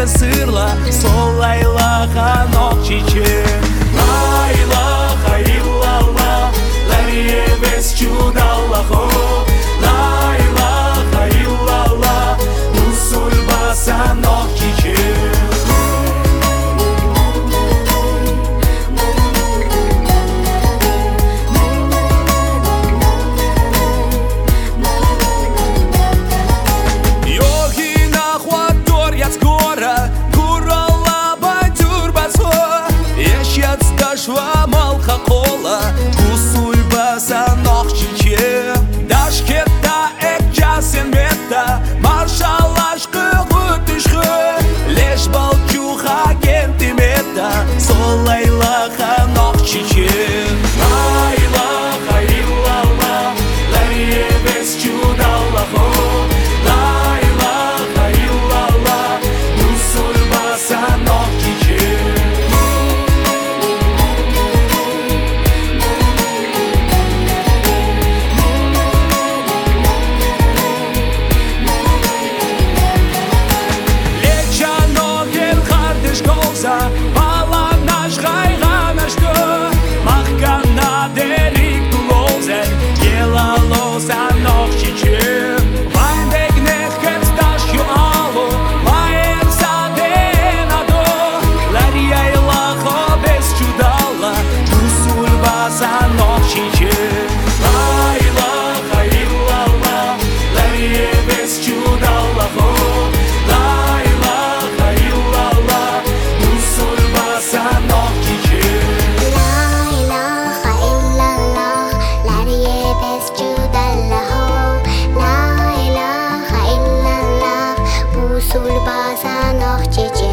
сені сырла, сол айлаға ноқ чечен. La ilaha illallah, ләрие без чудаллаху. La ilaha illallah, Мусуль баса ноқ чечен. Малха кола, Мусуль баса ноқ чечен. Дашкетта экчасен метта, маршалашқы ғүтішқы, леш балчуға кенті метта, сол айлаға ноқ чечен. La ilaha illallah, ләрие без чудаллаху. La ilaha illallah, Мусуль баса ноқ чечен. Бала наш ғайғанашты, маққана дерік тұлозен, елалоза ноқ чечен. Вайндек нехкет сташ ю алу, майер саден аду, ләрия илахо без чудала, Мусуль баса ноқ чечен. La ilaha illallah, ләрие без чудаллаху. La ilaha illallah, Мусуль баса ноқ чечен. La ilaha illallah, ләрие без чудаллаху. La ilaha illallah, Мусуль баса ноқ чечен.